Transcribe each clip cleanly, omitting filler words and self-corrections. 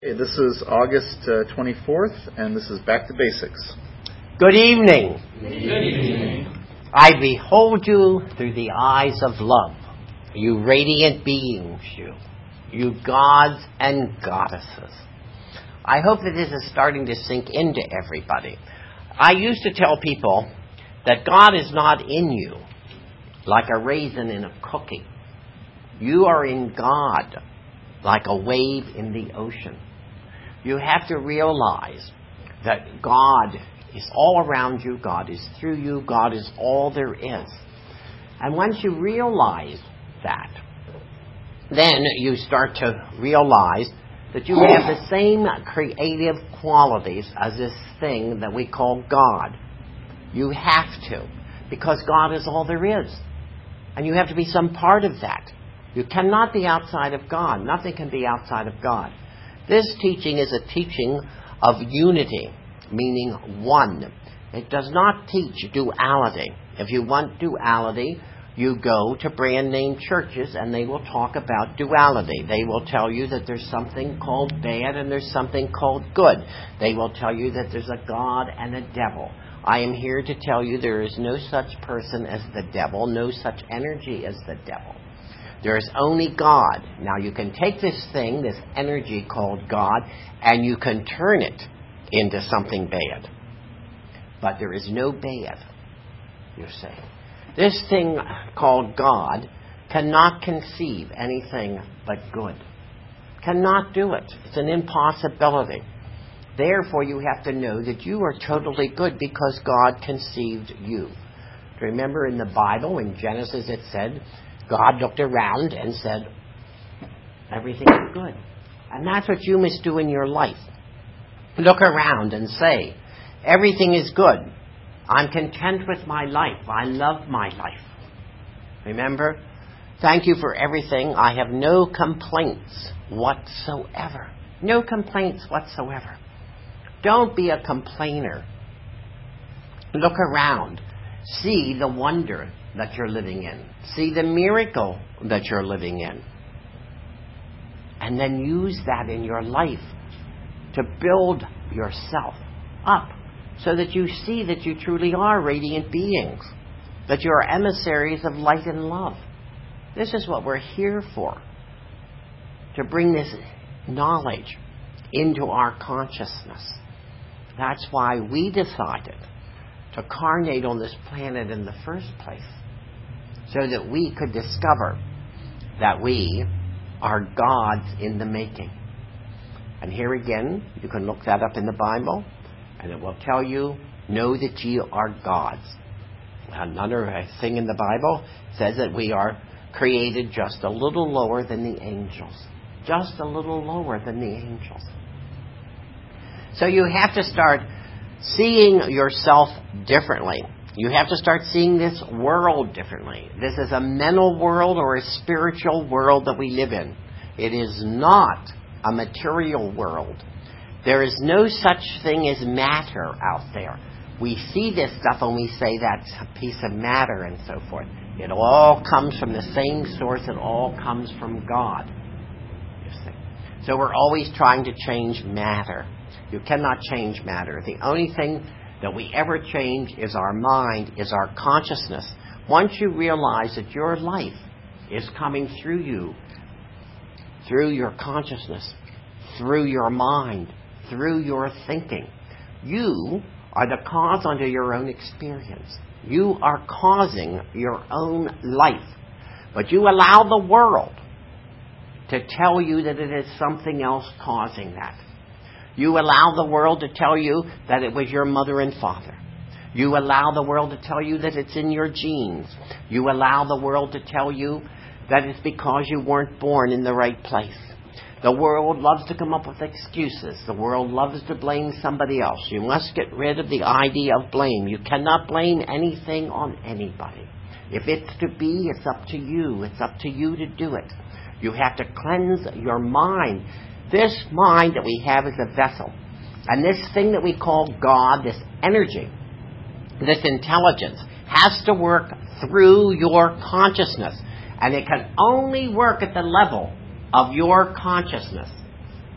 Hey, this is August 24th, and this is Back to Basics. Good evening. Good evening. I behold you through the eyes of love, you radiant beings, you gods and goddesses. I hope that this is starting to sink into everybody. I used to tell people that God is not in you like a raisin in a cookie. You are in God like a wave in the ocean. You have to realize that God is all around you, God is through you, God is all there is. And once you realize that, then you start to realize that you have the same creative qualities as this thing that we call God. You have to, because God is all there is. And you have to be some part of that. You cannot be outside of God. Nothing can be outside of God. This teaching is a teaching of unity, meaning one. It does not teach duality. If you want duality, you go to brand name churches and they will talk about duality. They will tell you that there's something called bad and there's something called good. They will tell you that there's a God and a devil. I am here to tell you there is no such person as the devil, no such energy as the devil. There is only God. Now you can take this thing, this energy called God, and you can turn it into something bad. But there is no bad, you see. This thing called God cannot conceive anything but good. Cannot do it. It's an impossibility. Therefore, you have to know that you are totally good because God conceived you. Remember in the Bible, in Genesis, it said, God looked around and said, everything is good. And that's what you must do in your life. Look around and say, everything is good. I'm content with my life. I love my life. Remember? Thank you for everything. I have no complaints whatsoever. No complaints whatsoever. Don't be a complainer. Look around. See the wonder that you're living in. See the miracle that you're living in. And then use that in your life to build yourself up so that you see that you truly are radiant beings, that you are emissaries of light and love. This is what we're here for, to bring this knowledge into our consciousness. That's why we decided to carnate on this planet in the first place, so that we could discover that we are gods in the making. And here again, you can look that up in the Bible, and it will tell you, know that ye are gods. Another thing in the Bible says that we are created just a little lower than the angels. Just a little lower than the angels. So you have to start seeing yourself differently. You have to start seeing this world differently. This is a mental world or a spiritual world that we live in. It is not a material world. There is no such thing as matter out there. We see this stuff and we say that's a piece of matter and so forth. It all comes from the same source. It all comes from God. You see. So we're always trying to change matter. You cannot change matter. The only thing that we ever change is our mind, is our consciousness. Once you realize that your life is coming through you, through your consciousness, through your mind, through your thinking, you are the cause under your own experience. You are causing your own life. But you allow the world to tell you that it is something else causing that. You allow the world to tell you that it was your mother and father. You allow the world to tell you that it's in your genes. You allow the world to tell you that it's because you weren't born in the right place. The world loves to come up with excuses. The world loves to blame somebody else. You must get rid of the idea of blame. You cannot blame anything on anybody. If it's to be, it's up to you. It's up to you to do it. You have to cleanse your mind. This mind that we have is a vessel. And this thing that we call God, this energy, this intelligence, has to work through your consciousness. And it can only work at the level of your consciousness.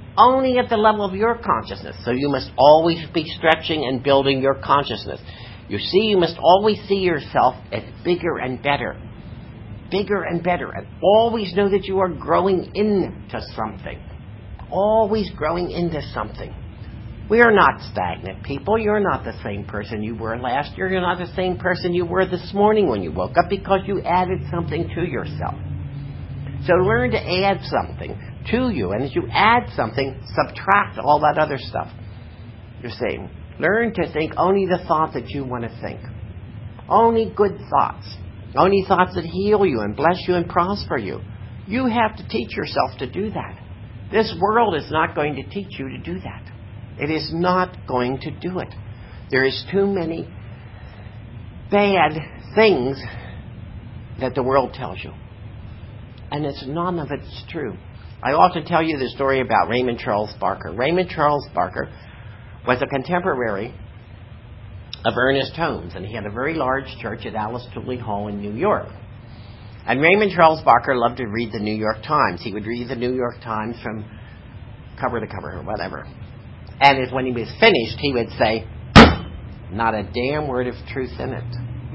only at the level of your consciousness. So you must always be stretching and building your consciousness. You see, you must always see yourself as bigger and better. Bigger and better. And always know that you are growing into something. Always growing into something. We are not stagnant people. You're not the same person you were last year. You're not the same person you were this morning when you woke up, because you added something to yourself. So learn to add something to you. And as you add something, subtract all that other stuff. You're saying, learn to think only the thought that you want to think. Only good thoughts. Only thoughts that heal you and bless you and prosper you. You have to teach yourself to do that. This world is not going to teach you to do that. It is not going to do it. There is too many bad things that the world tells you. And none of it's true. I often tell you the story about Raymond Charles Barker. Raymond Charles Barker was a contemporary of Ernest Holmes, and he had a very large church at Alice Tooley Hall in New York. And Raymond Charles Barker loved to read the New York Times. He would read the New York Times from cover to cover or whatever. And when he was finished, he would say, not a damn word of truth in it.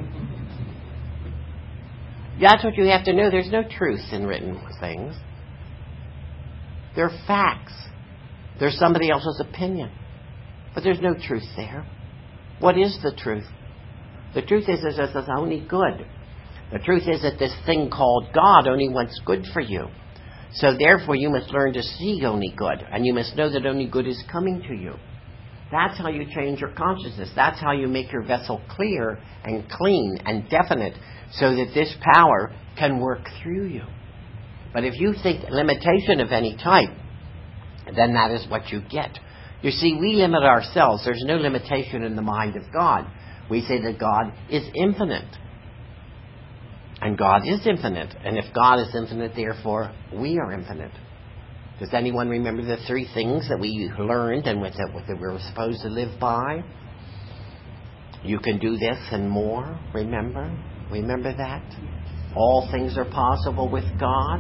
That's what you have to know. There's no truth in written things. They're facts. They're somebody else's opinion. But there's no truth there. What is the truth? The truth is that it's only good. The truth is that this thing called God only wants good for you. So therefore you must learn to see only good. And you must know that only good is coming to you. That's how you change your consciousness. That's how you make your vessel clear and clean and definite, so that this power can work through you. But if you think limitation of any type, then that is what you get. You see, we limit ourselves. There's no limitation in the mind of God. We say that God is infinite. And God is infinite. And if God is infinite, therefore, we are infinite. Does anyone remember the three things that we learned and that we were supposed to live by? You can do this and more, remember? Remember that? All things are possible with God.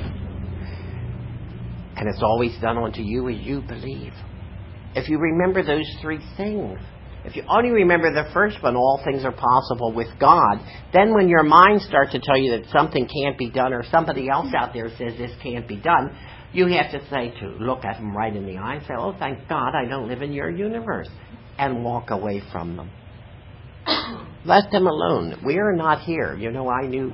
And it's always done unto you as you believe. If you remember those three things, if you only remember the first one, all things are possible with God, then when your mind starts to tell you that something can't be done, or somebody else out there says this can't be done, you have to say, to look at them right in the eye and say, oh, thank God I don't live in your universe, and walk away from them. Let them alone. We are not here. You know, I knew,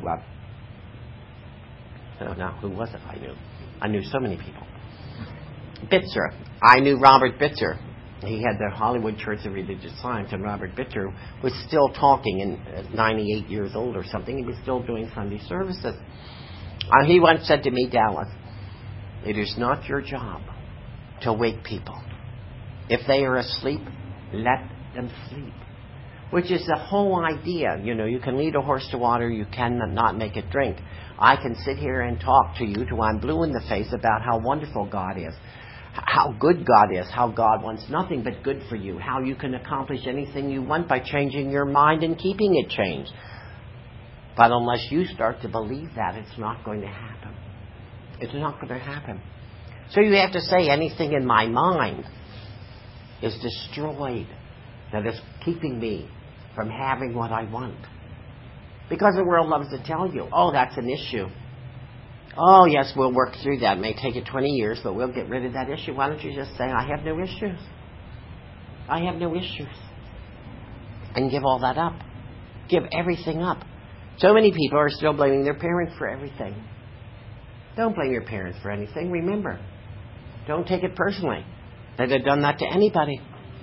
who was it I knew? I knew so many people. Bitzer. I knew Robert Bitzer. He had the Hollywood Church of Religious Science, and Robert Bitzer was still talking, and 98 years old or something. He was still doing Sunday services. He once said to me, Dallas, it is not your job to wake people. If they are asleep, let them sleep. Which is the whole idea. You know, you can lead a horse to water, you cannot make it drink. I can sit here and talk to you till I'm blue in the face about how wonderful God is, how good God is, how God wants nothing but good for you, how you can accomplish anything you want by changing your mind and keeping it changed. But unless you start to believe that, it's not going to happen. It's not going to happen. So you have to say, anything in my mind is destroyed that is keeping me from having what I want. Because the world loves to tell you, oh, that's an issue. Oh, yes, we'll work through that. It may take it 20 years, but we'll get rid of that issue. Why don't you just say, I have no issues. I have no issues. And give all that up. Give everything up. So many people are still blaming their parents for everything. Don't blame your parents for anything. Remember, don't take it personally. They'd have done that to anybody.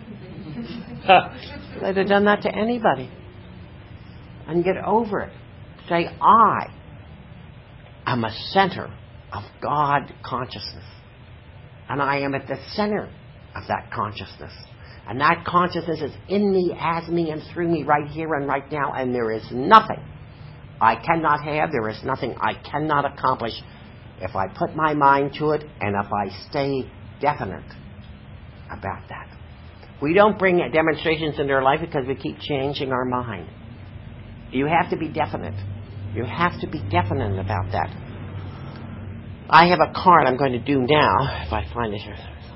They'd have done that to anybody. And get over it. Say, I am a center of God consciousness. And I am at the center of that consciousness. And that consciousness is in me, as me, and through me right here and right now. And there is nothing I cannot have. There is nothing I cannot accomplish if I put my mind to it and if I stay definite about that. We don't bring demonstrations into our life because we keep changing our mind. You have to be definite. You have to be definite about that. I have a card I'm going to do now, if I find it here.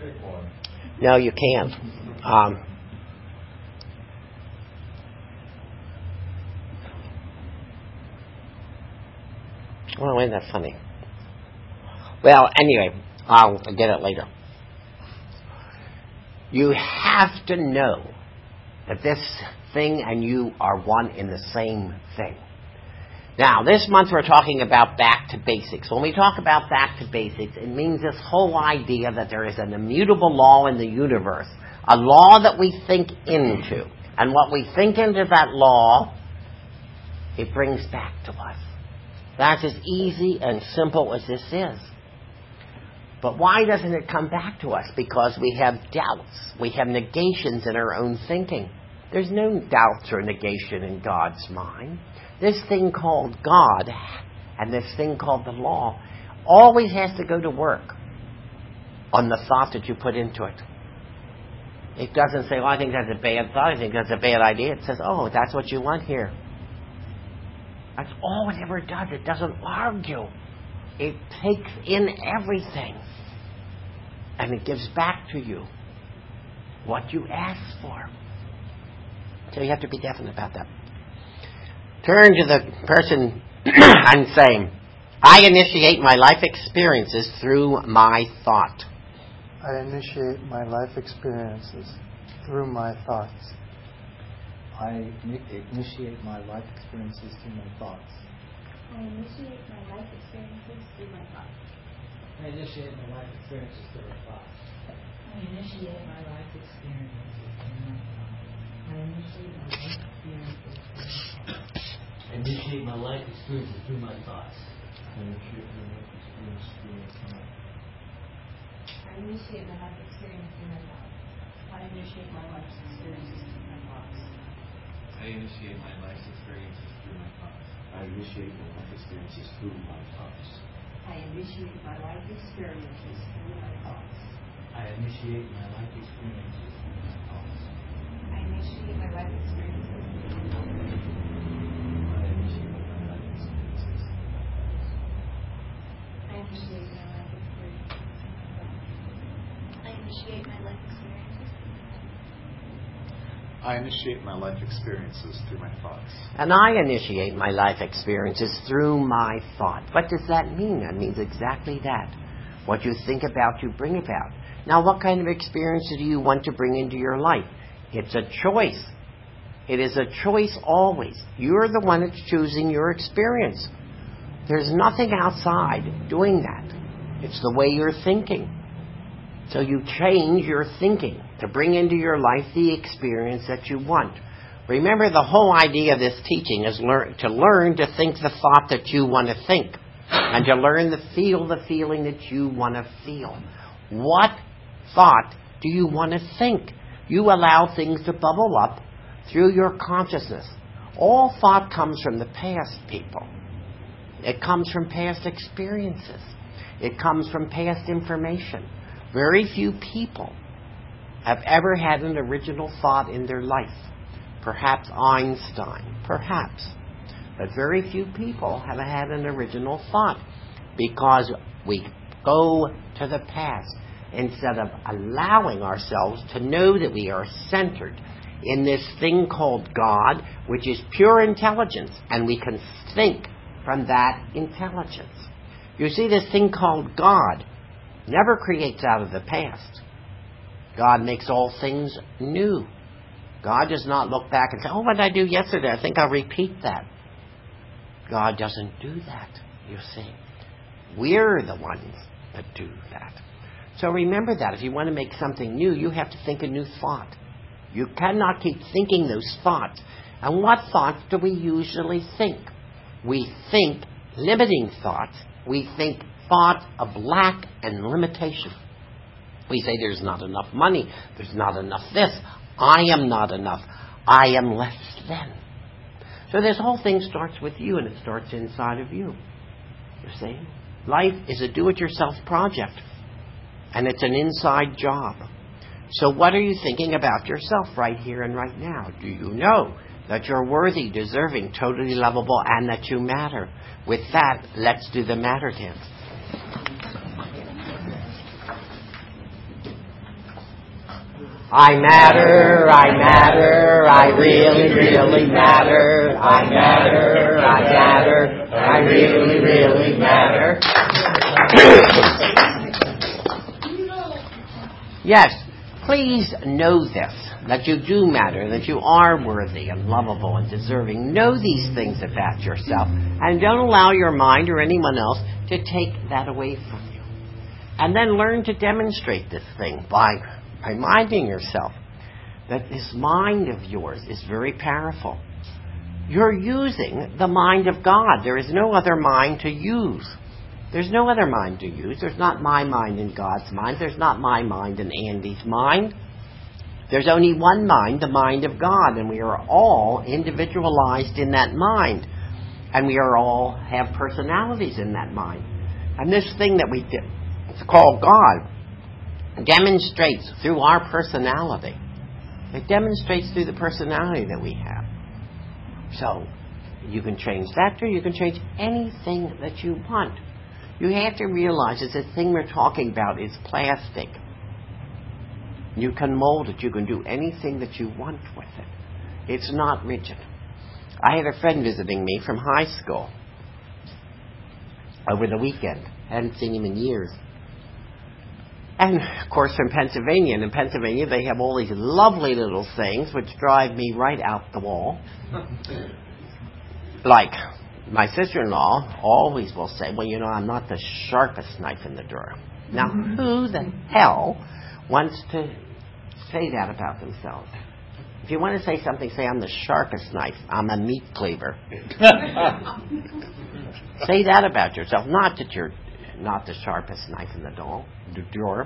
Pick one. No, you can't. Well, isn't that funny? Well, anyway, I'll get it later. You have to know that this thing and you are one in the same thing. Now, this month we're talking about back to basics. When we talk about back to basics, it means this whole idea that there is an immutable law in the universe, a law that we think into. And what we think into that law, it brings back to us. That's as easy and simple as this is. But why doesn't it come back to us? Because we have doubts. We have negations in our own thinking. There's no doubts or negation in God's mind. This thing called God and this thing called the law always has to go to work on the thought that you put into it. It doesn't say, I think that's a bad thought. I think that's a bad idea. It says, that's what you want here. That's all it ever does. It doesn't argue. It takes in everything. And it gives back to you what you ask for. So you have to be definite about that. Turn to the person and say, I initiate my life experiences through my thought. I initiate my life experiences through my thoughts. I initiate my life experiences through my thoughts. I initiate my life experiences through my thoughts. I initiate my life experiences through my thoughts. I initiate my life experiences through my thoughts. I initiate my life experiences through my thoughts. I initiate my life experiences through my thoughts. I initiate my life experiences through my thoughts. I initiate my life experience through my thoughts. I initiate my life experiences through my thoughts. I initiate my life experiences through my thoughts. I initiate my life experiences through my thoughts. I initiate my life experiences through my thoughts. I initiate my life experiences through my thoughts. I initiate my life experiences through my thoughts. I initiate my life experiences through my thoughts. I initiate my life experiences through my thoughts. I initiate my life experiences. I initiate my life experiences through my thoughts. And I initiate my life experiences through my thought. What does that mean? That means exactly that. What you think about, you bring about. Now, what kind of experiences do you want to bring into your life? It's a choice. It is a choice always. You're the one that's choosing your experience. There's nothing outside doing that. It's the way you're thinking. So you change your thinking to bring into your life the experience that you want. Remember, the whole idea of this teaching is to learn to think the thought that you want to think. And to learn to feel the feeling that you want to feel. What thought do you want to think? You allow things to bubble up through your consciousness. All thought comes from the past, people. It comes from past experiences. It comes from past information. Very few people have ever had an original thought in their life. Perhaps Einstein, perhaps. But very few people have had an original thought because we go to the past instead of allowing ourselves to know that we are centered in this thing called God, which is pure intelligence, and we can think from that intelligence. You see, this thing called God never creates out of the past. God makes all things new. God does not look back and say, what did I do yesterday? I think I'll repeat that. God doesn't do that, you see. We're the ones that do that. So remember that. If you want to make something new, you have to think a new thought. You cannot keep thinking those thoughts. And what thoughts do we usually think? We think limiting thoughts. We think thoughts of lack and limitation. We say there's not enough money. There's not enough this. I am not enough. I am less than. So this whole thing starts with you, and it starts inside of you. You see? Life is a do-it-yourself project. And it's an inside job. So what are you thinking about yourself right here and right now? Do you know that you're worthy, deserving, totally lovable, and that you matter? With that, let's do the matter dance. I matter, I matter, I really, really matter. I matter, I matter, I really, really matter. Yes, please know this, that you do matter, that you are worthy and lovable and deserving. Know these things about yourself, and don't allow your mind or anyone else to take that away from you. And then learn to demonstrate this thing by reminding yourself that this mind of yours is very powerful. You're using the mind of God. There is no other mind to use. There's no other mind to use. There's not my mind and God's mind. There's not my mind and Andy's mind. There's only one mind, the mind of God, and we are all individualized in that mind. And we are all have personalities in that mind. And this thing that we call God demonstrates through our personality. It demonstrates through the personality that we have. So, you can change that, or you can change anything that you want. You have to realize that the thing we're talking about is plastic. You can mold it. You can do anything that you want with it. It's not rigid. I had a friend visiting me from high school over the weekend. I hadn't seen him in years. And, of course, from Pennsylvania. And in Pennsylvania, they have all these lovely little things which drive me right out the wall. Like, my sister-in-law always will say, well, you know, I'm not the sharpest knife in the drawer. Now, who the hell wants to say that about themselves? If you want to say something, say, I'm the sharpest knife. I'm a meat cleaver. Say that about yourself. Not that you're not the sharpest knife in the drawer.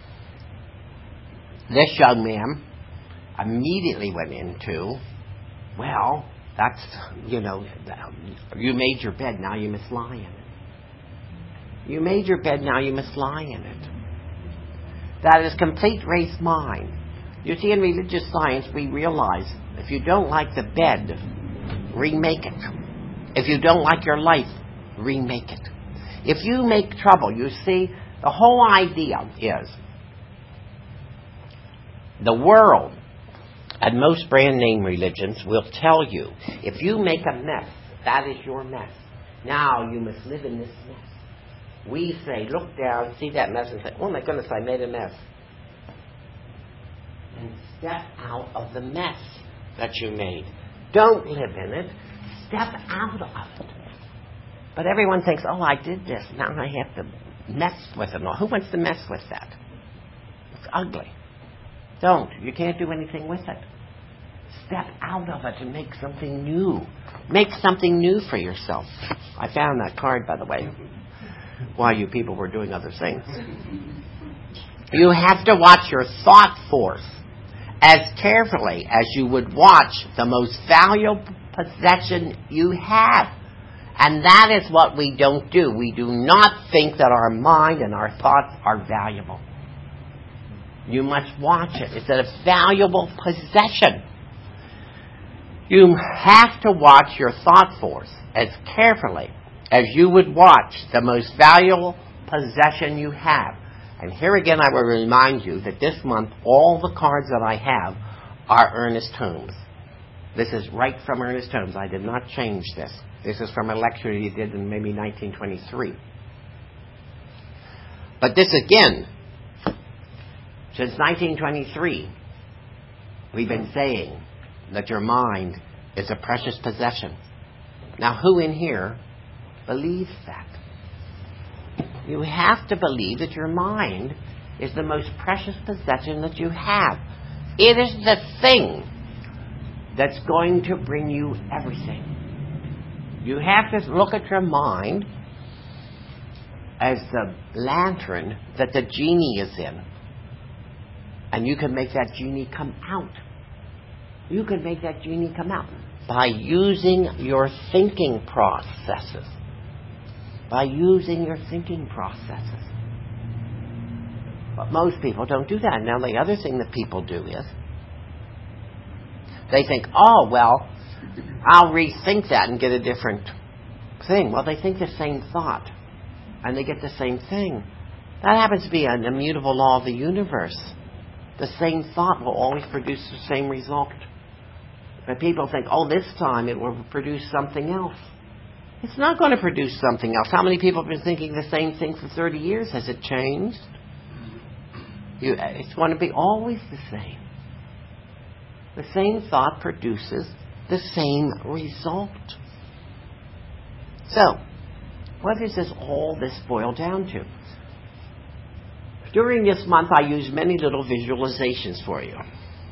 This young man immediately went into, well, that's, you know, you made your bed, now you must lie in it. You made your bed, now you must lie in it. That is complete race mind. You see, in religious science, we realize if you don't like the bed, remake it. If you don't like your life, remake it. If you make trouble, you see, the whole idea is the world and most brand name religions will tell you, if you make a mess, that is your mess. Now you must live in this mess. We say, look down, see that mess, and say, oh my goodness, I made a mess. And step out of the mess that you made. Don't live in it. Step out of it. But everyone thinks, oh, I did this. Now I have to mess with it. Who wants to mess with that? It's ugly. Don't. You can't do anything with it. Step out of it and make something new. Make something new for yourself. I found that card, by the way, while you people were doing other things. You have to watch your thought force as carefully as you would watch the most valuable possession you have. And that is what we don't do. We do not think that our mind and our thoughts are valuable. You must watch it. It's a valuable possession. You have to watch your thought force as carefully as you would watch the most valuable possession you have. And here again I will remind you that this month all the cards that I have are Ernest Holmes. This is right from Ernest Holmes. I did not change this. This is from a lecture he did in maybe 1923. But this again, since 1923, we've been saying that your mind is a precious possession. Now, who in here believes that? You have to believe that your mind is the most precious possession that you have. It is the thing that's going to bring you everything. You have to look at your mind as the lantern that the genie is in. And you can make that genie come out. You can make that genie come out by using your thinking processes. By using your thinking processes. But most people don't do that. Now, the other thing that people do is they think, oh, well, I'll rethink that and get a different thing. Well, they think the same thought, and they get the same thing. That happens to be an immutable law of the universe. The same thought will always produce the same result. But people think, oh, this time it will produce something else. It's not going to produce something else. How many people have been thinking the same thing for 30 years? Has it changed? It's going to be always the same. The same thought produces the same result. So, what does all this boil down to? During this month, I used many little visualizations for you.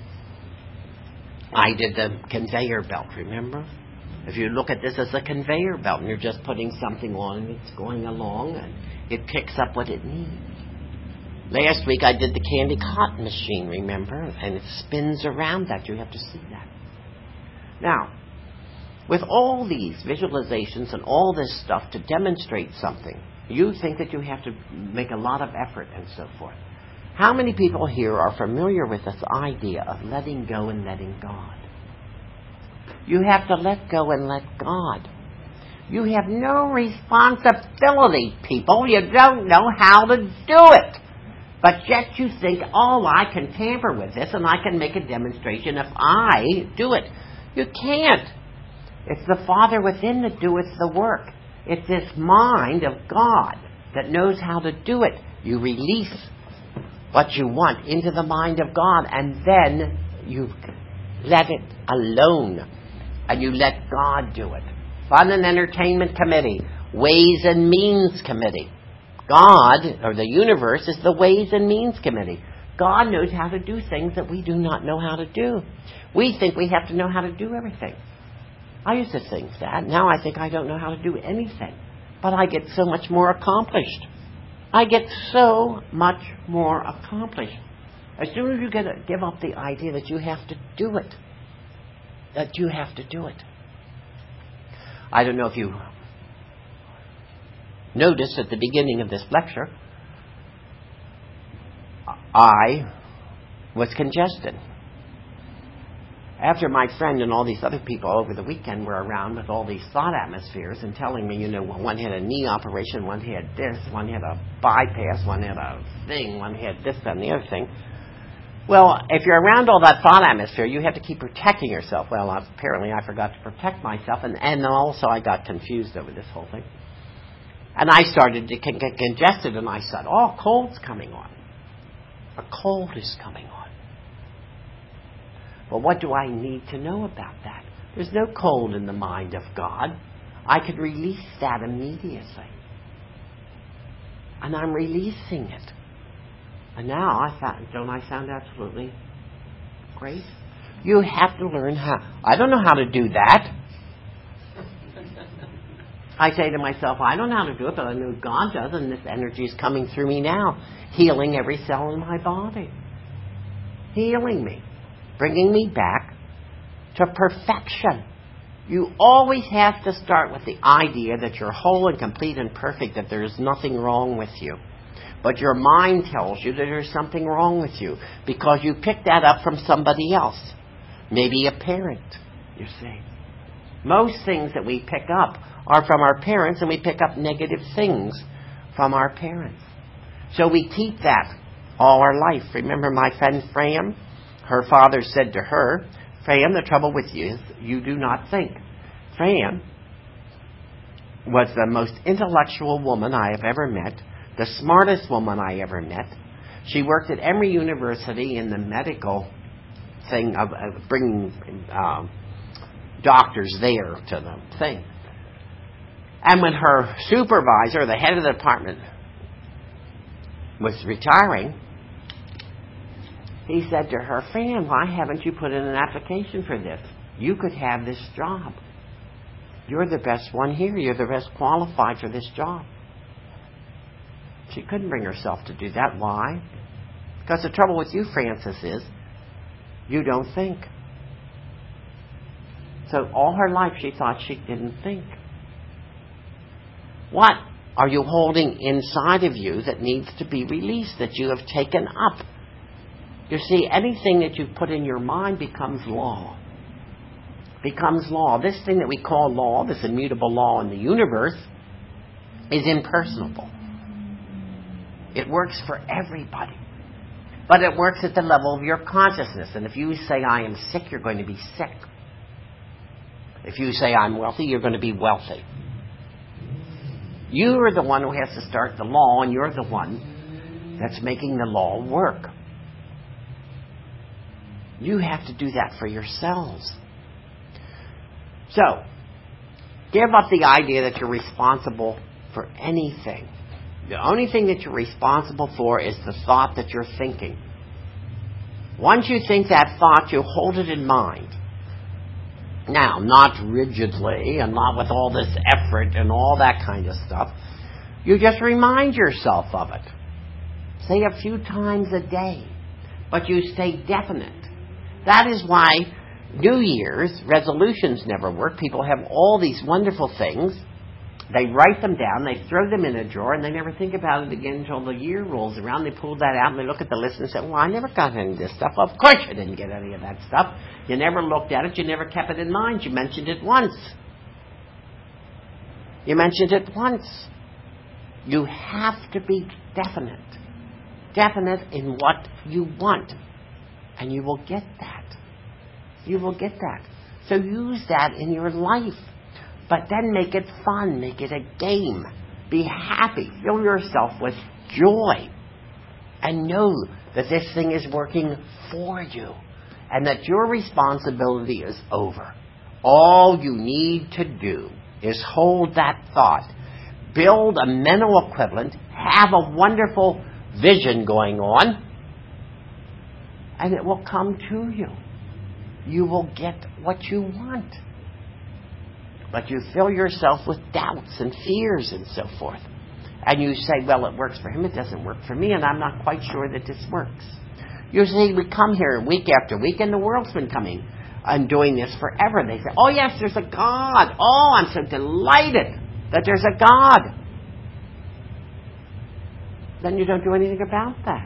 I did the conveyor belt, remember? If you look at this as a conveyor belt and you're just putting something on and it's going along and it picks up what it needs. Last week I did the candy cotton machine, remember? And it spins around that. You have to see that. Now, with all these visualizations and all this stuff to demonstrate something, you think that you have to make a lot of effort and so forth. How many people here are familiar with this idea of letting go and letting God? You have to let go and let God. You have no responsibility, people. You don't know how to do it. But yet you think, oh, I can tamper with this and I can make a demonstration if I do it. You can't. It's the Father within that doeth the work. It's this mind of God that knows how to do it. You release what you want into the mind of God and then you let it alone and you let God do it. Fun and Entertainment Committee, Ways and Means Committee. God, or the universe, is the Ways and Means Committee. God knows how to do things that we do not know how to do. We think we have to know how to do everything. I used to think that. Now I think I don't know how to do anything. But I get so much more accomplished. I get so much more accomplished. As soon as you give up the idea that you have to do it. That you have to do it. I don't know if you noticed at the beginning of this lecture, I was congested. After my friend and all these other people over the weekend were around with all these thought atmospheres and telling me, one had a knee operation, one had this, one had a bypass, one had a thing, one had this and the other thing. Well, if you're around all that thought atmosphere, you have to keep protecting yourself. Well, apparently I forgot to protect myself, and also I got confused over this whole thing. And I started to get congested, and I said, oh, cold's coming on. A cold is coming on. Well, what do I need to know about that? There's no cold in the mind of God. I could release that immediately. And I'm releasing it. And now, don't I sound absolutely great? You have to learn how. I don't know how to do that. I say to myself, I don't know how to do it, but I know God does, and this energy is coming through me now, healing every cell in my body. Healing me. Bringing me back to perfection. You always have to start with the idea that you're whole and complete and perfect, that there is nothing wrong with you. But your mind tells you that there's something wrong with you because you picked that up from somebody else. Maybe a parent, you see. Most things that we pick up are from our parents, and we pick up negative things from our parents. So we keep that all our life. Remember my friend Fram? Her father said to her, Fram, the trouble with you is you do not think. Fram was the most intellectual woman I have ever met, the smartest woman I ever met. She worked at Emory University in the medical thing of bringing doctors there to the thing. And when her supervisor, the head of the department, was retiring, he said to her, Fran, why haven't you put in an application for this? You could have this job. You're the best one here. You're the best qualified for this job. She couldn't bring herself to do that. Why? Because the trouble with you, Frances, is you don't think. So all her life she thought she didn't think. What are you holding inside of you that needs to be released, that you have taken up? You see, anything that you put in your mind becomes law. Becomes law. This thing that we call law, this immutable law in the universe, is impersonable. It works for everybody. But it works at the level of your consciousness. And if you say, I am sick, you're going to be sick. If you say, I'm wealthy, you're going to be wealthy. You are the one who has to start the law, and you're the one that's making the law work. You have to do that for yourselves. So, give up the idea that you're responsible for anything. The only thing that you're responsible for is the thought that you're thinking. Once you think that thought, you hold it in mind. Now, not rigidly and not with all this effort and all that kind of stuff. You just remind yourself of it. Say a few times a day. But you stay definite. That is why New Year's resolutions never work. People have all these wonderful things. They write them down, they throw them in a drawer, and they never think about it again until the year rolls around. They pull that out and they look at the list and say, well, I never got any of this stuff. Of course you didn't get any of that stuff. You never looked at it. You never kept it in mind. You mentioned it once. You mentioned it once. You have to be definite. Definite in what you want. And you will get that. You will get that. So use that in your life. But then make it fun. Make it a game. Be happy. Fill yourself with joy. And know that this thing is working for you. And that your responsibility is over. All you need to do is hold that thought. Build a mental equivalent. Have a wonderful vision going on. And it will come to you. You will get what you want. But you fill yourself with doubts and fears and so forth. And you say, well, it works for him, it doesn't work for me, and I'm not quite sure that this works. You see, we come here week after week, and the world's been coming and doing this forever. They say, oh, yes, there's a God. Oh, I'm so delighted that there's a God. Then you don't do anything about that.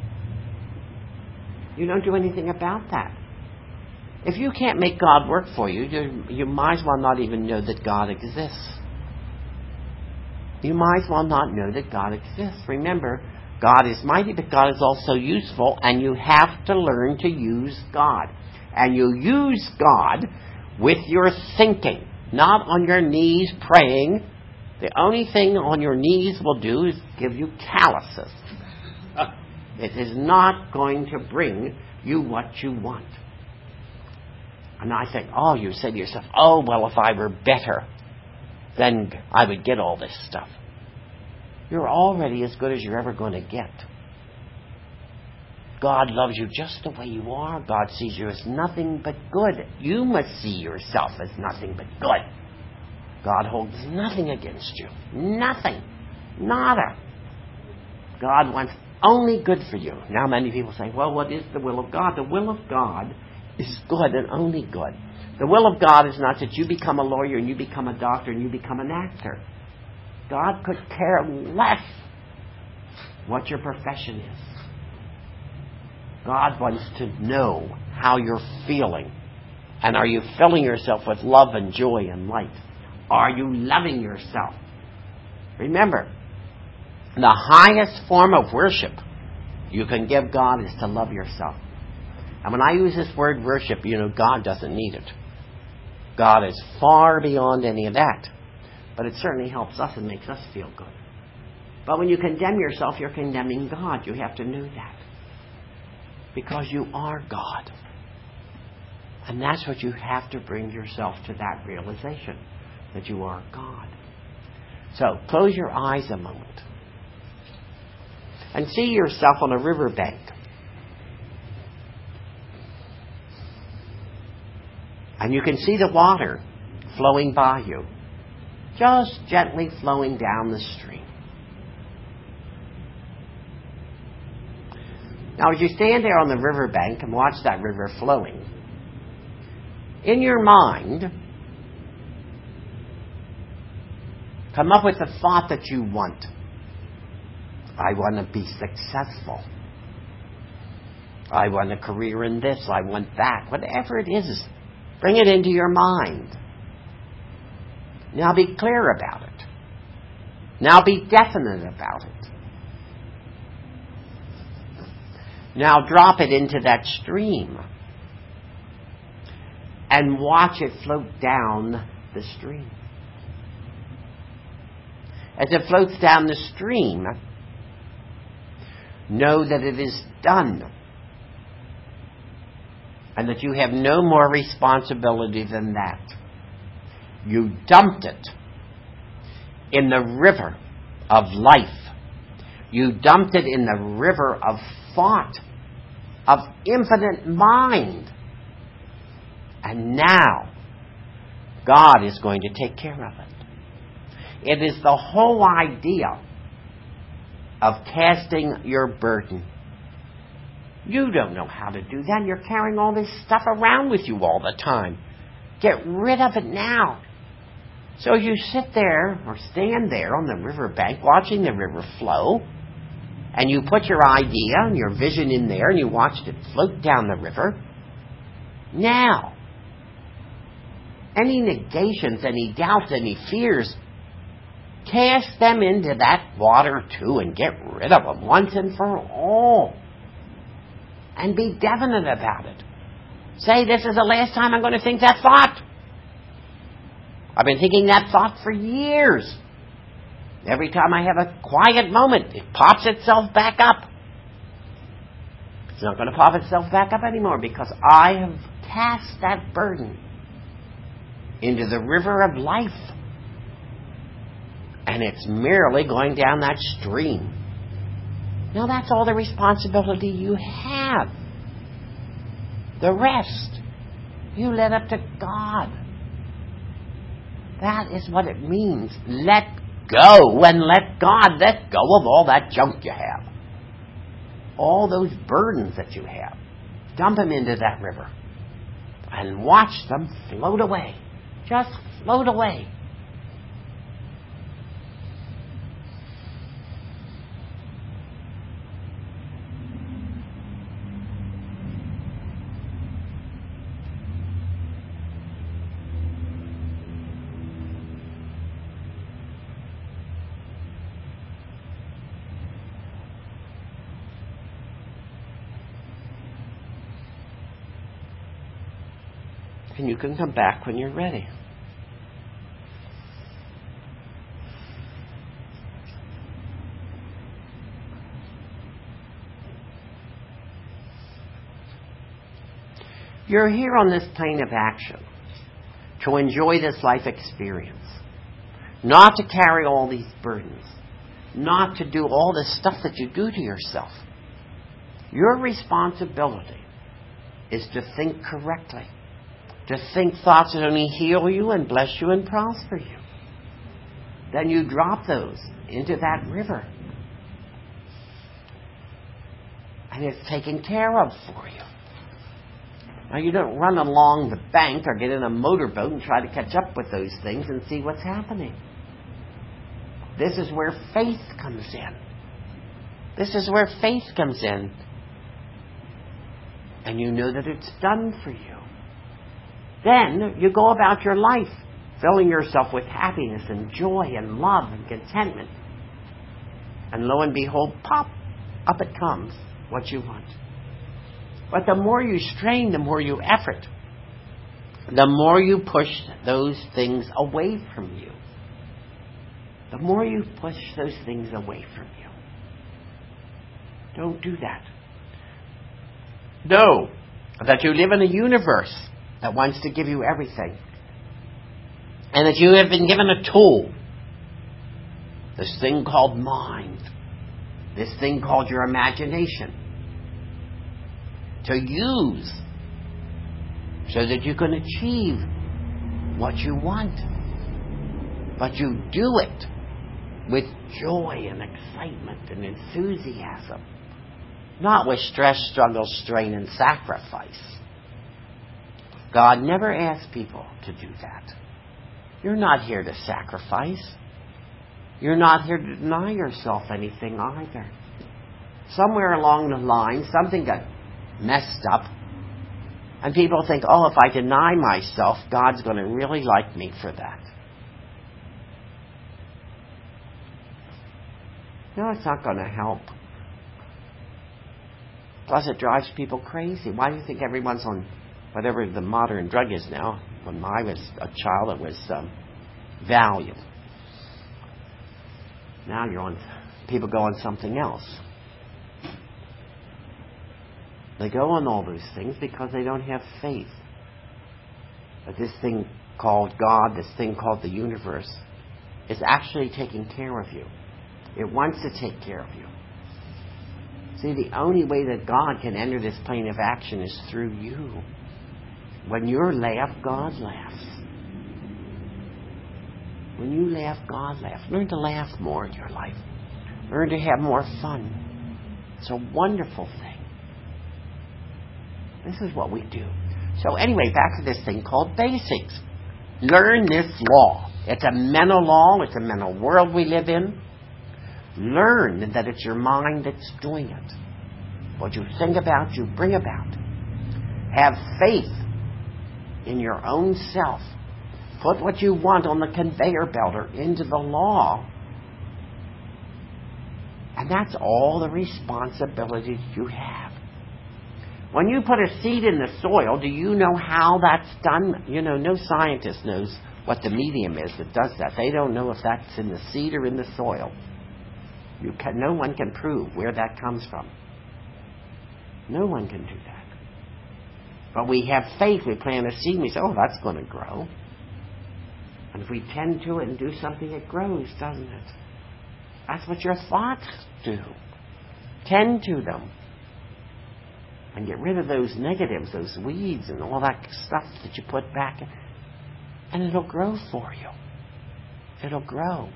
You don't do anything about that. If you can't make God work for you, you might as well not even know that God exists. You might as well not know that God exists. Remember, God is mighty, but God is also useful, and you have to learn to use God. And you use God with your thinking, not on your knees praying. The only thing on your knees will do is give you calluses. It is not going to bring you what you want. And I think, oh, you say to yourself, oh, well, if I were better, then I would get all this stuff. You're already as good as you're ever going to get. God loves you just the way you are. God sees you as nothing but good. You must see yourself as nothing but good. God holds nothing against you. Nothing. Nada. God wants only good for you. Now many people say, well, what is the will of God? The will of God is good and only good. The will of God is not that you become a lawyer and you become a doctor and you become an actor. God could care less what your profession is. God wants to know how you're feeling. And are you filling yourself with love and joy and light? Are you loving yourself? Remember, the highest form of worship you can give God is to love yourself. And when I use this word worship, God doesn't need it. God is far beyond any of that. But it certainly helps us and makes us feel good. But when you condemn yourself, you're condemning God. You have to know that. Because you are God. And that's what you have to bring yourself to, that realization. That you are God. So, close your eyes a moment. And see yourself on a riverbank. And you can see the water flowing by you. Just gently flowing down the stream. Now, as you stand there on the riverbank and watch that river flowing, in your mind, come up with the thought that you want. I want to be successful. I want a career in this. I want that. Whatever it is, bring it into your mind. Now be clear about it. Now be definite about it. Now drop it into that stream and watch it float down the stream. As it floats down the stream, know that it is done and that you have no more responsibility than that. You dumped it in the river of life. You dumped it in the river of thought, of infinite mind. And now, God is going to take care of it. It is the whole idea of casting your burden. You don't know how to do that. You're carrying all this stuff around with you all the time. Get rid of it now. So you sit there or stand there on the riverbank watching the river flow, and you put your idea and your vision in there and you watched it float down the river. Now, any negations, any doubts, any fears, cast them into that water too and get rid of them once and for all. And be definite about it. Say, this is the last time I'm going to think that thought. I've been thinking that thought for years. Every time I have a quiet moment, it pops itself back up. It's not going to pop itself back up anymore because I have cast that burden into the river of life. And it's merely going down that stream. Now that's all the responsibility you have. The rest, you let up to God. That is what it means. Let go and let God. Let go of all that junk you have. All those burdens that you have. Dump them into that river. And watch them float away. Just float away. And you can come back when you're ready. You're here on this plane of action to enjoy this life experience. Not to carry all these burdens. Not to do all this stuff that you do to yourself. Your responsibility is to think correctly. To think thoughts that only heal you and bless you and prosper you. Then you drop those into that river. And it's taken care of for you. Now you don't run along the bank or get in a motorboat and try to catch up with those things and see what's happening. This is where faith comes in. This is where faith comes in. And you know that it's done for you. Then you go about your life, filling yourself with happiness and joy and love and contentment. And lo and behold, pop, up it comes, what you want. But the more you strain, the more you effort, the more you push those things away from you. The more you push those things away from you. Don't do that. Know that you live in a universe that wants to give you everything. And that you have been given a tool. This thing called mind. This thing called your imagination. To use so that you can achieve what you want. But you do it with joy and excitement and enthusiasm. Not with stress, struggle, strain, and sacrifice. God never asked people to do that. You're not here to sacrifice. You're not here to deny yourself anything either. Somewhere along the line, something got messed up. And people think, oh, if I deny myself, God's going to really like me for that. No, it's not going to help. Plus, it drives people crazy. Why do you think everyone's on whatever the modern drug is now? When I was a child, it was Valium. Now people go on something else. They go on all those things because they don't have faith. But this thing called God, this thing called the universe, is actually taking care of you. It wants to take care of you. See, the only way that God can enter this plane of action is through you. When you laugh, God laughs. When you laugh, God laughs. Learn to laugh more in your life. Learn to have more fun. It's a wonderful thing. This is what we do. So anyway, back to this thing called basics. Learn this law. It's a mental law. It's a mental world we live in. Learn that it's your mind that's doing it. What you think about, you bring about. Have faith in your own self. Put what you want on the conveyor belt or into the law. And that's all the responsibility you have. When you put a seed in the soil, do you know how that's done? You know, no scientist knows what the medium is that does that. They don't know if that's in the seed or in the soil. No one can prove where that comes from. No one can do that. But we have faith. We plant a seed and we say, oh, that's going to grow. And if we tend to it and do something, it grows, doesn't it? That's what your thoughts do. Tend to them. And get rid of those negatives, those weeds and all that stuff that you put back in. And it'll grow for you. It'll grow.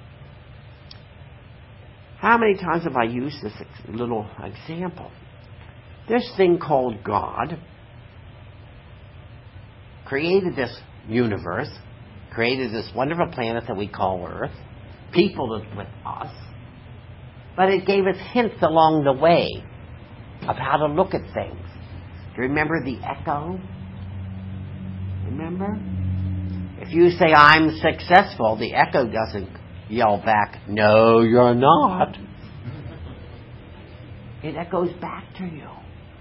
How many times have I used this little example? This thing called God created this universe, created this wonderful planet that we call Earth, people lived with us, but it gave us hints along the way of how to look at things. Do you remember the echo? Remember? If you say, I'm successful, the echo doesn't yell back, no, you're not. It echoes back to you.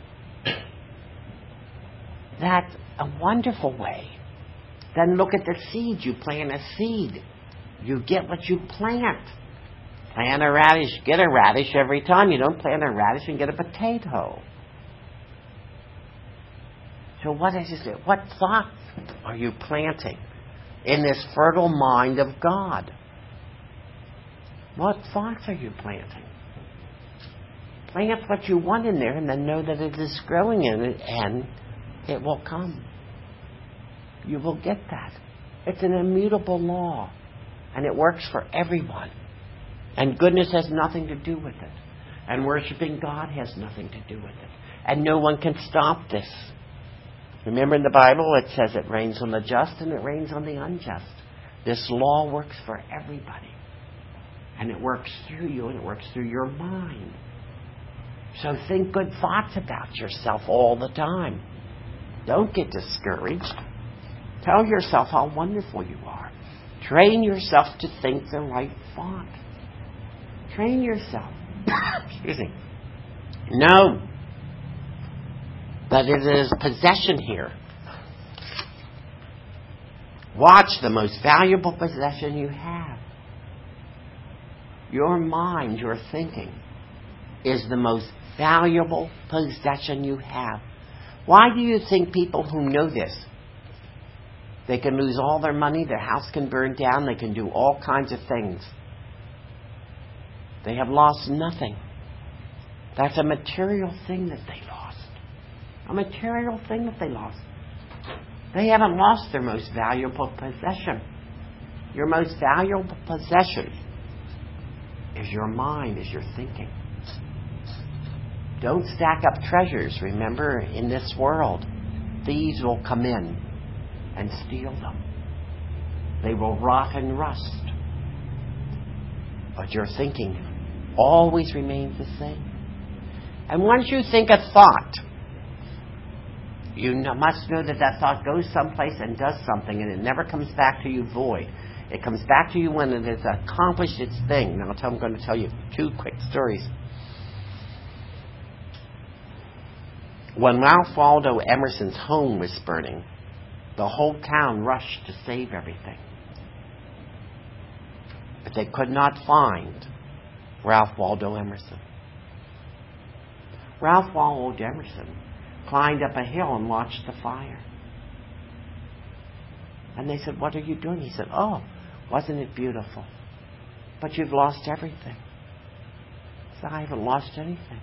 That's a wonderful way. Then look at the seed. You plant a seed. You get what you plant. Plant a radish, get a radish every time. You don't plant a radish and get a potato. So what is it? What thoughts are you planting in this fertile mind of God? What thoughts are you planting? Plant what you want in there and then know that it is growing in it and it will come. You will get that. It's an immutable law. And it works for everyone. And goodness has nothing to do with it. And worshiping God has nothing to do with it. And no one can stop this. Remember in the Bible it says it rains on the just and it rains on the unjust. This law works for everybody. And it works through you and it works through your mind. So think good thoughts about yourself all the time. Don't get discouraged. Tell yourself how wonderful you are. Train yourself to think the right thought. Train yourself. Excuse me. Know that it is possession here. Watch the most valuable possession you have. Your mind, your thinking, is the most valuable possession you have. Why do you think people who know this, they can lose all their money, their house can burn down, they can do all kinds of things? They have lost nothing. That's a material thing that they lost. A material thing that they lost. They haven't lost their most valuable possession. Your most valuable possession is your mind, is your thinking. Don't stack up treasures. Remember, in this world, thieves will come in and steal them. They will rot and rust. But your thinking always remains the same. And once you think a thought, you must know that that thought goes someplace and does something, and it never comes back to you void. It comes back to you when it has accomplished its thing. Now I'm going to tell you 2 quick stories. When Ralph Waldo Emerson's home was burning, the whole town rushed to save everything. But they could not find Ralph Waldo Emerson. Ralph Waldo Emerson climbed up a hill and watched the fire. And they said, "What are you doing?" He said, "Oh, wasn't it beautiful? But you've lost everything." He said, "I haven't lost anything."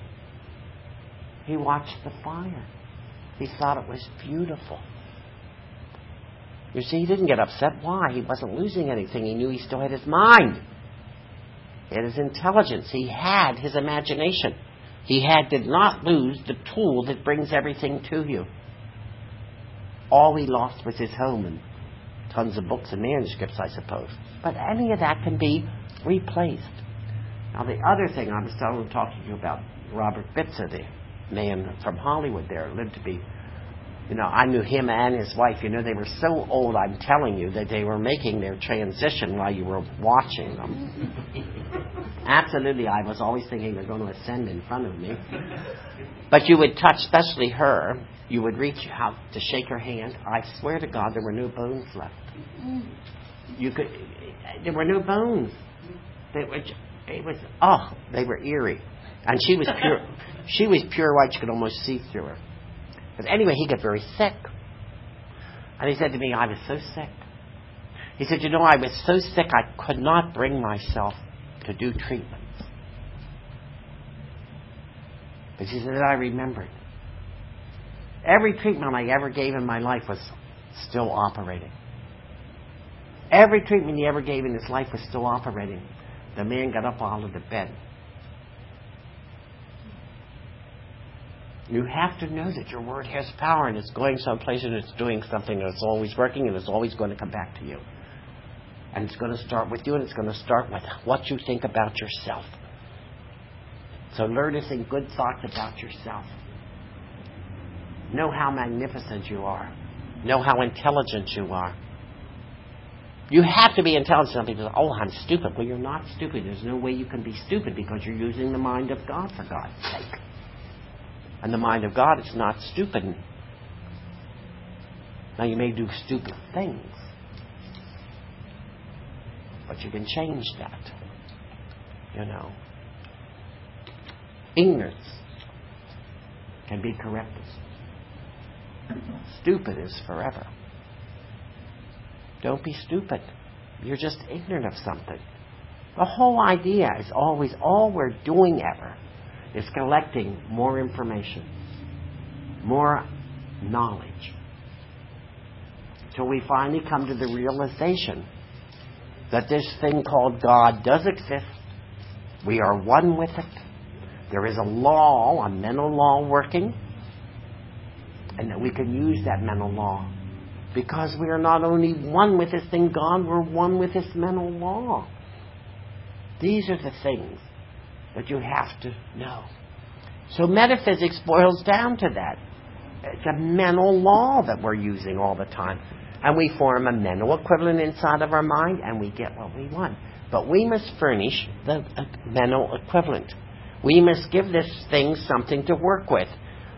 He watched the fire. He thought it was beautiful. You see, he didn't get upset. Why? He wasn't losing anything. He knew he still had his mind. He had his intelligence. He had his imagination. He did not lose the tool that brings everything to you. All he lost was his home and tons of books and manuscripts, I suppose. But any of that can be replaced. Now, the other thing I was talking to you about, Robert Bitzer, the man from Hollywood there, lived to be, I knew him and his wife. They were so old, I'm telling you, that they were making their transition while you were watching them. Absolutely, I was always thinking they're going to ascend in front of me. But you would touch, especially her, you would reach out to shake her hand. I swear to God, there were no bones left. There were no bones. They were eerie. And she was pure. She was pure white. You could almost see through her. But anyway, he got very sick. And he said to me, "I was so sick." He said, "I was so sick I could not bring myself to do treatments." But he said, "I remembered. Every treatment I ever gave in my life was still operating. Every treatment he ever gave in his life was still operating." The man got up out of the bed. You have to know that your word has power, and it's going someplace, and it's doing something, and it's always working, and it's always going to come back to you. And it's going to start with you, and it's going to start with what you think about yourself. So learn to think good thoughts about yourself. Know how magnificent you are. Know how intelligent you are. You have to be intelligent. Some people say, "Oh, I'm stupid." Well, you're not stupid. There's no way you can be stupid because you're using the mind of God, for God's sake. And the mind of God is not stupid. Now, you may do stupid things, but you can change that. Ignorance can be corrected. Stupid is forever. Don't be stupid. You're just ignorant of something. The whole idea is always, all we're doing ever is collecting more information, more knowledge, till we finally come to the realization that this thing called God does exist. We are one with it. There is a law, a mental law working, and that we can use that mental law. Because we are not only one with this thing, God, we're one with this mental law. These are the things that you have to know. So metaphysics boils down to that. It's a mental law that we're using all the time. And we form a mental equivalent inside of our mind, and we get what we want. But we must furnish the mental equivalent. We must give this thing something to work with.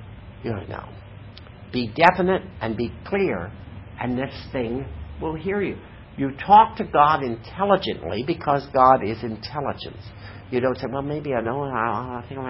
Be definite and be clear, and this thing will hear you. You talk to God intelligently because God is intelligence. You don't say, "Well, maybe I know. I think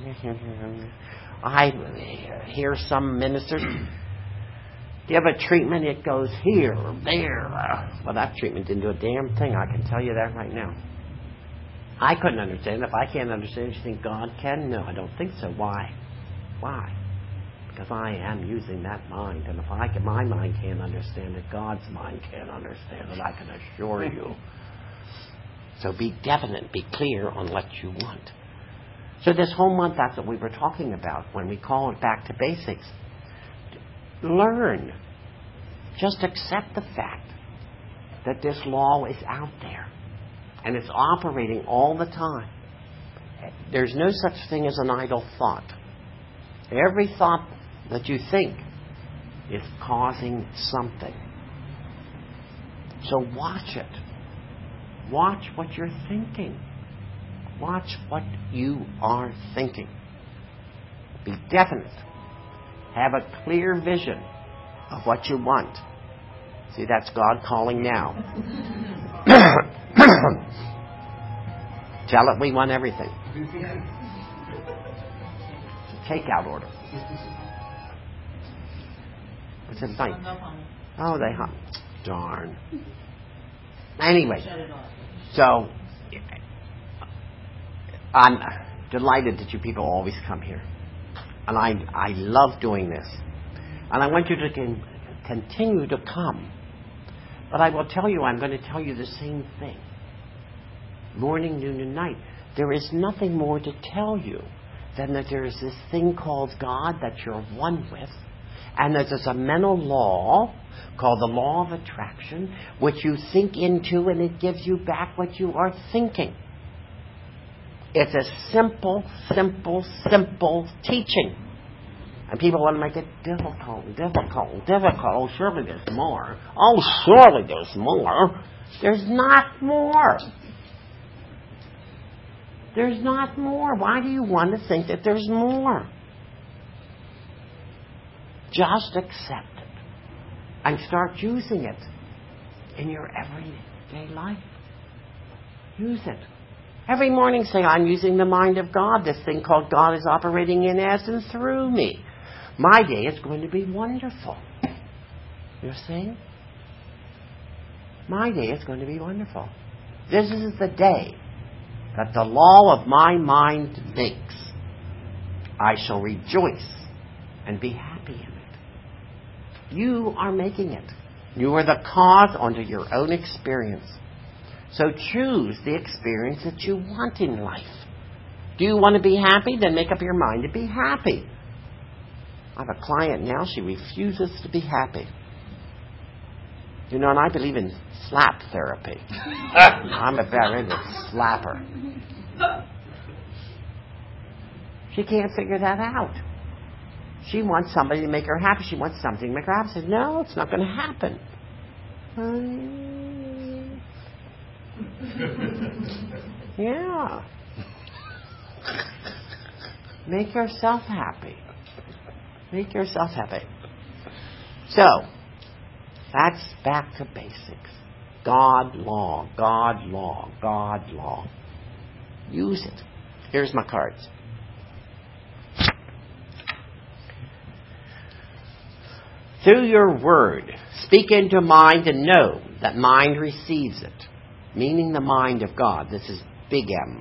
I hear some ministers give a treatment. It goes here or there." Well, that treatment didn't do a damn thing. I can tell you that right now. I couldn't understand. If I can't understand, you think God can? No, I don't think so. Why? Because I am using that mind, and if my mind can't understand it, God's mind can't understand it. I can assure you. So be definite, be clear on what you want. So this whole month, that's what we were talking about when we call it back to basics. Learn. Just accept the fact that this law is out there, and it's operating all the time. There's no such thing as an idle thought. Every thought that you think is causing something. So watch it. Watch what you're thinking. Watch what you are thinking. Be definite. Have a clear vision of what you want. See, that's God calling now. Tell it we want everything. Takeout order. What's it like? Oh, they hung. Darn. Anyway, so I'm delighted that you people always come here. And I love doing this. And I want you to continue to come. But I will tell you, I'm going to tell you the same thing. Morning, noon, and night. There is nothing more to tell you than that there is this thing called God that you're one with, and that there's a mental law called the law of attraction, which you think into, and it gives you back what you are thinking. It's a simple, simple, simple teaching. And people want to make it difficult. Oh, surely there's more. Oh, surely there's more. There's not more. There's not more. Why do you want to think that there's more? Just accept it and start using it in your everyday life. Use it. Every morning say, I'm using the mind of God. This thing called God is operating in, as, and through me. My day is going to be wonderful. You're saying? My day is going to be wonderful. This is the day that the law of my mind makes. I shall rejoice and be happy in it. You are making it. You are the cause under your own experience. So choose the experience that you want in life. Do you want to be happy? Then make up your mind to be happy. I have a client now, she refuses to be happy. You know, and I believe in slap therapy. I'm a very good slapper. She can't figure that out. She wants somebody to make her happy. She wants something to make her happy. I said, no, it's not going to happen. Yeah. Make yourself happy. Make yourself happy. So, that's back to basics. God law, God law, God law. Use it. Here's my cards. Through your word, speak into mind and know that mind receives it. Meaning the mind of God. This is big M.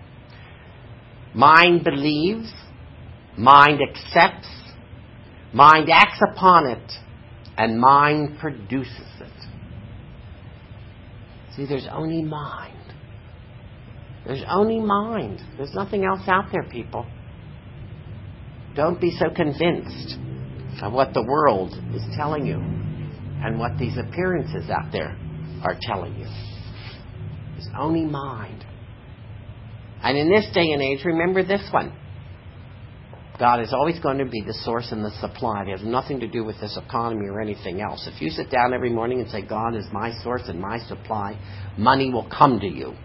Mind believes, mind accepts, mind acts upon it, and mind produces it. See, there's only mind. There's only mind. There's nothing else out there, people. Don't be so convinced of what the world is telling you and what these appearances out there are telling you. There's only mind. And in this day and age, remember this one. God is always going to be the source and the supply. It has nothing to do with this economy or anything else. If you sit down every morning and say, God is my source and my supply, money will come to you.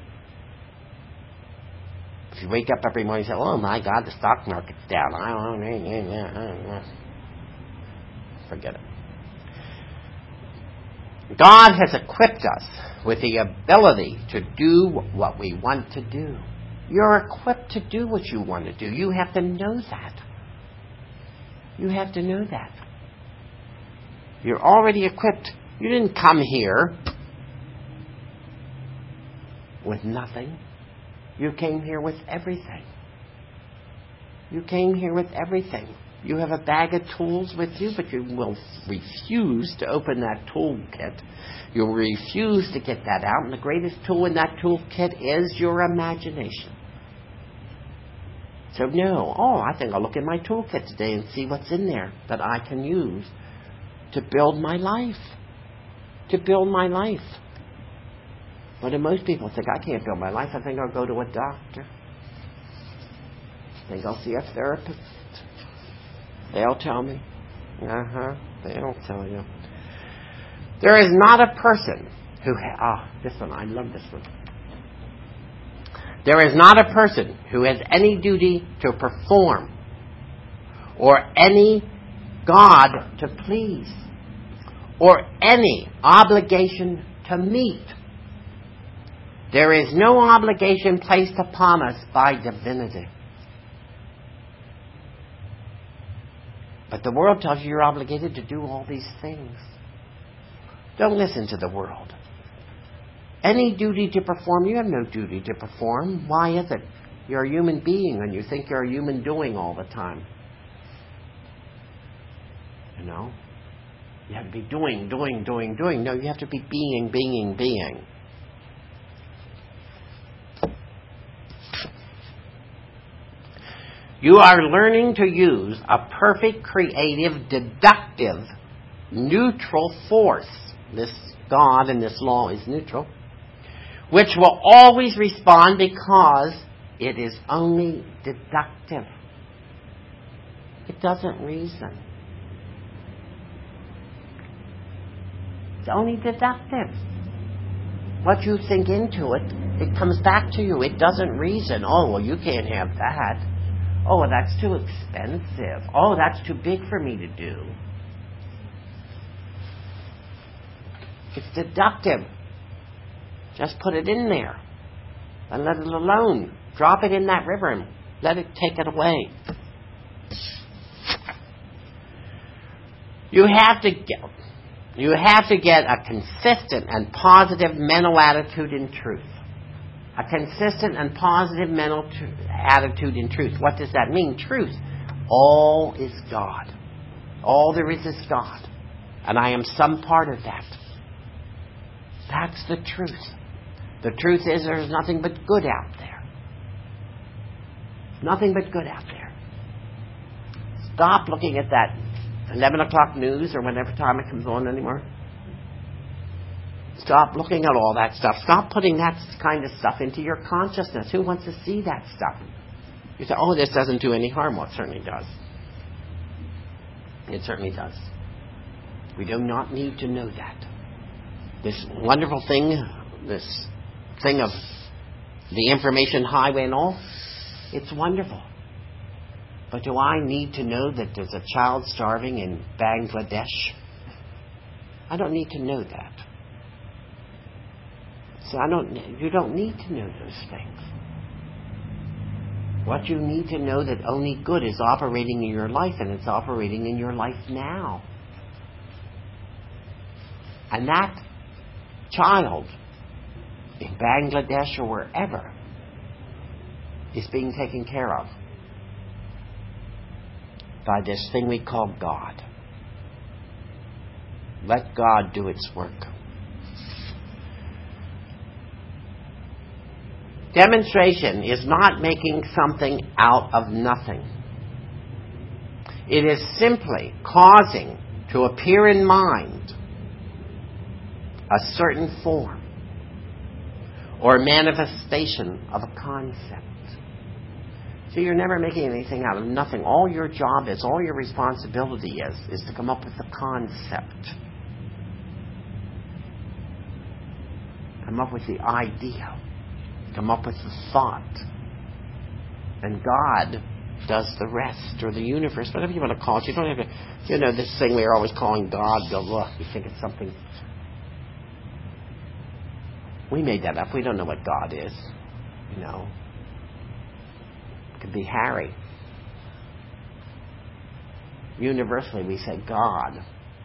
If you wake up every morning and say, oh my God, the stock market's down. Forget it. God has equipped us with the ability to do what we want to do. You're equipped to do what you want to do. You have to know that. You have to know that. You're already equipped. You didn't come here with nothing. You came here with everything. You came here with everything. You have a bag of tools with you, but you will refuse to open that toolkit. You'll refuse to get that out. And the greatest tool in that toolkit is your imagination. So no, I think I'll look in my toolkit today and see what's in there that I can use to build my life. To build my life. But most people think, I can't build my life. I think I'll go to a doctor. I think I'll see a therapist. They'll tell me. They'll tell you. There is not a person who... this one, I love this one. There is not a person who has any duty to perform or any God to please, or any obligation to meet. There is no obligation placed upon us by divinity. But the world tells you you're obligated to do all these things. Don't listen to the world. Any duty to perform, you have no duty to perform. Why is it? You're a human being and you think you're a human doing all the time. You know? You have to be doing. No, you have to be being. You are learning to use a perfect, creative, deductive, neutral force. This God and this law is neutral, which will always respond because it is only deductive. It doesn't reason. It's only deductive. What you think into it, it comes back to you. It doesn't reason. Oh, well, you can't have that. Oh, that's too expensive. Oh, that's too big for me to do. It's deductive. Just put it in there and let it alone. Drop it in that river and let it take it away. You have to get a consistent and positive mental attitude in truth. A consistent and positive mental attitude in truth. What does that mean? Truth. All is God. All there is God. And I am some part of that. That's the truth. The truth is there's nothing but good out there. Nothing but good out there. Stop looking at that 11 o'clock news or whenever time it comes on anymore. Stop looking at all that stuff. Stop putting that kind of stuff into your consciousness. Who wants to see that stuff? You say, oh, this doesn't do any harm. Well, it certainly does. It certainly does. We do not need to know that. This wonderful thing, this thing of the information highway and all, it's wonderful. But do I need to know that there's a child starving in Bangladesh? I don't need to know that. So you don't need to know those things. What you need to know that only good is operating in your life, and it's operating in your life now. And that child in Bangladesh or wherever is being taken care of by this thing we call God. Let God do its work. Demonstration is not making something out of nothing. It is simply causing to appear in mind a certain form or manifestation of a concept. So you're never making anything out of nothing. All your job is, all your responsibility is to come up with a concept. Come up with the idea. Come up with the thought. And God does the rest, or the universe, whatever you want to call it. You don't have to, this thing we're always calling God, you think it's something. We made that up. We don't know what God is. It could be Harry. Universally, we say God.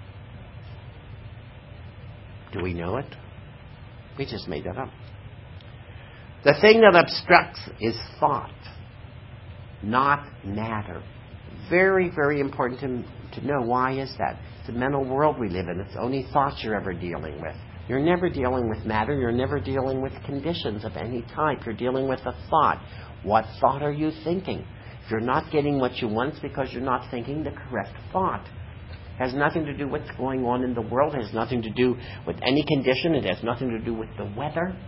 Do we know it? We just made that up. The thing that obstructs is thought, not matter. Very, very important to know. Why is that? It's a mental world we live in. It's only thoughts you're ever dealing with. You're never dealing with matter. You're never dealing with conditions of any type. You're dealing with a thought. What thought are you thinking? If you're not getting what you want, it's because you're not thinking the correct thought. It has nothing to do with what's going on in the world. It has nothing to do with any condition. It has nothing to do with the weather.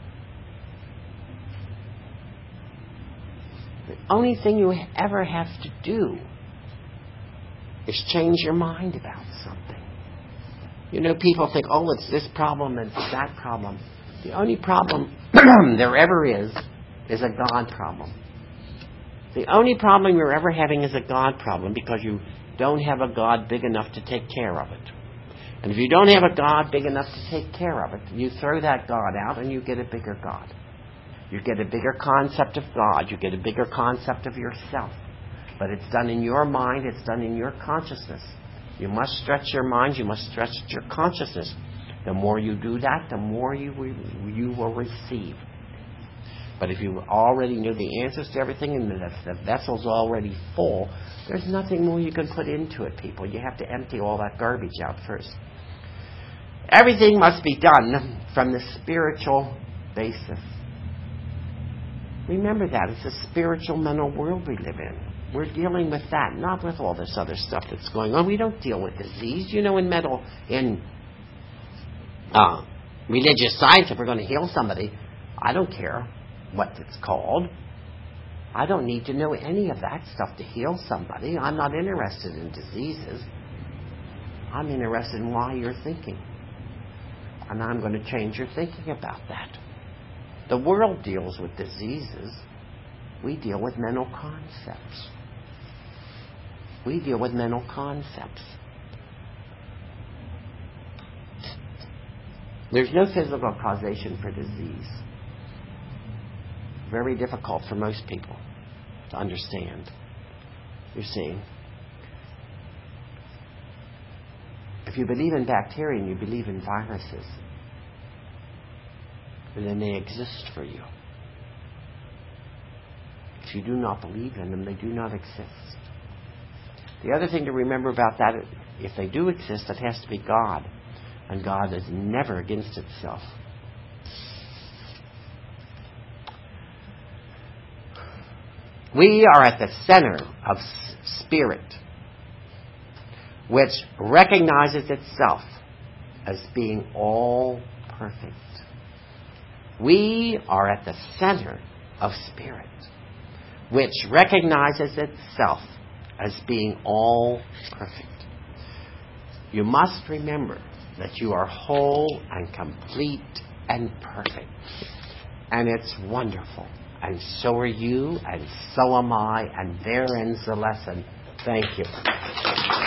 The only thing you ever have to do is change your mind about something. People think, oh, it's this problem and it's that problem. The only problem there ever is a God problem. The only problem you're ever having is a God problem because you don't have a God big enough to take care of it. And if you don't have a God big enough to take care of it, you throw that God out and you get a bigger God. You get a bigger concept of God. You get a bigger concept of yourself. But it's done in your mind. It's done in your consciousness. You must stretch your mind. You must stretch your consciousness. The more you do that, the more you will receive. But if you already knew the answers to everything and the vessel's already full, there's nothing more you can put into it, people. You have to empty all that garbage out first. Everything must be done from the spiritual basis. Remember that. It's a spiritual mental world we live in. We're dealing with that, not with all this other stuff that's going on. We don't deal with disease. You know, in religious science, if we're going to heal somebody, I don't care what it's called. I don't need to know any of that stuff to heal somebody. I'm not interested in diseases. I'm interested in why you're thinking. And I'm going to change your thinking about that. The world deals with diseases. We deal with mental concepts. We deal with mental concepts. There's no physical causation for disease. Very difficult for most people to understand. You see, if you believe in bacteria and you believe in viruses, then they exist for you. If you do not believe in them, they do not exist. The other thing to remember about that, if they do exist, it has to be God. And God is never against itself. We are at the center of spirit, which recognizes itself as being all perfect. We are at the center of spirit, which recognizes itself as being all perfect. You must remember that you are whole and complete and perfect. And it's wonderful. And so are you, and so am I, and there ends the lesson. Thank you.